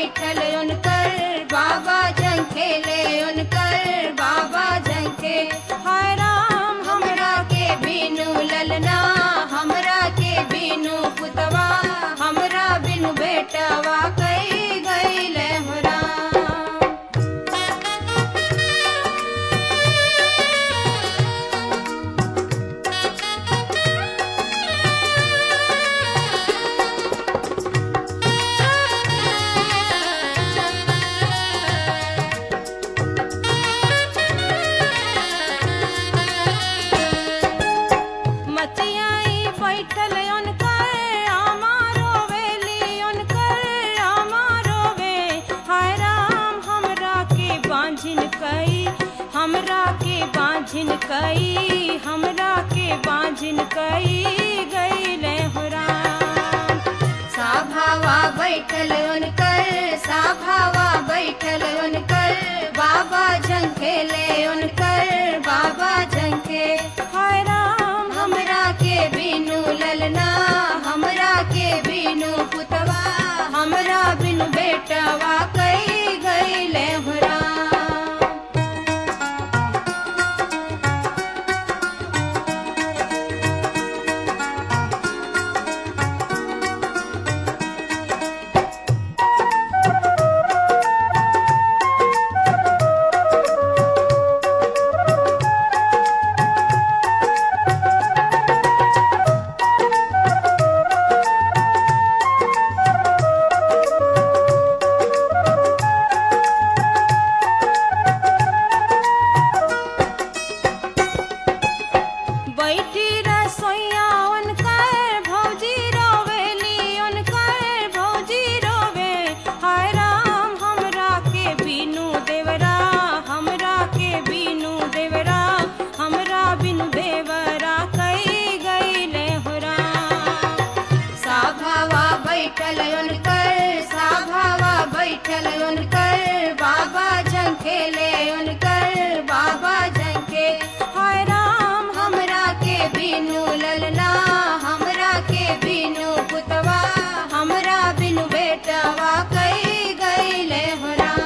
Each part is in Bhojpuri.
बैठल उनकर बाबा झंखेले उनकर बाबा झंखे। हाय राम हमरा के बीनू ललना हमरा के बीनू पुतवा हमरा बिनु बेटवा कई गईले हो राम। हमरा के बांझिन कई हमरा के बांझिन कई गईले हो राम। साभावा बैठल उनकर साभावा बैठल उनकर बाबा झंखेले उनकर बाबा झंखे। हाय राम हमरा के बीनू ललना हमरा के बीनू पुतवा हमरा बिनु बेटवा कई गईले हो राम। बैठल उनकर बाबा झंखेले उनकर बाबा झंखे। हाय राम हमरा के बीनू ललना हमरा के बीनू पुतवा हमरा बिनु बेटवा कई गईले हो राम।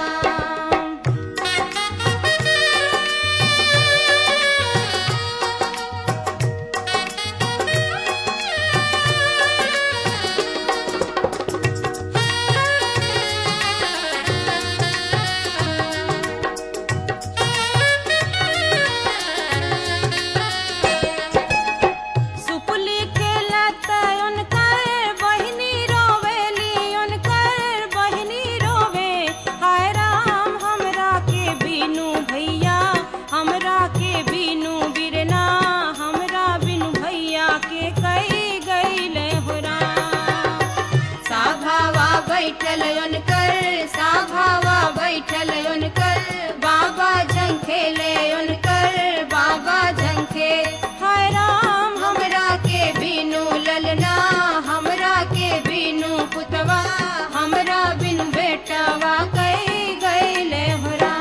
बैठल उनकर साभावा बैठल उनकर बाबा झंखेले उनकर बाबा झंखे। हाय राम हमरा के बीनू ललना हमरा के बीनू पुतवा हमरा बिनु बेटवा कई गईले हो राम।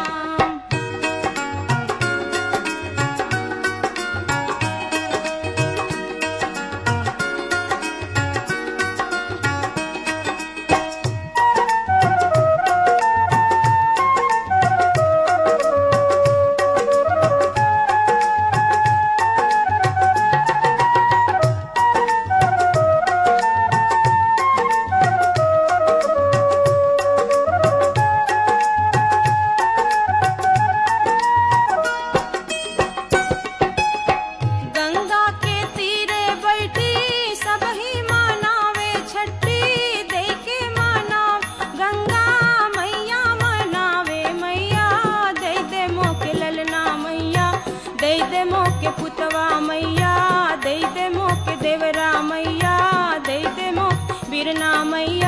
पुतवा मैया दे दे मोके देवरा मैया दे दे मोके बिरना मैया।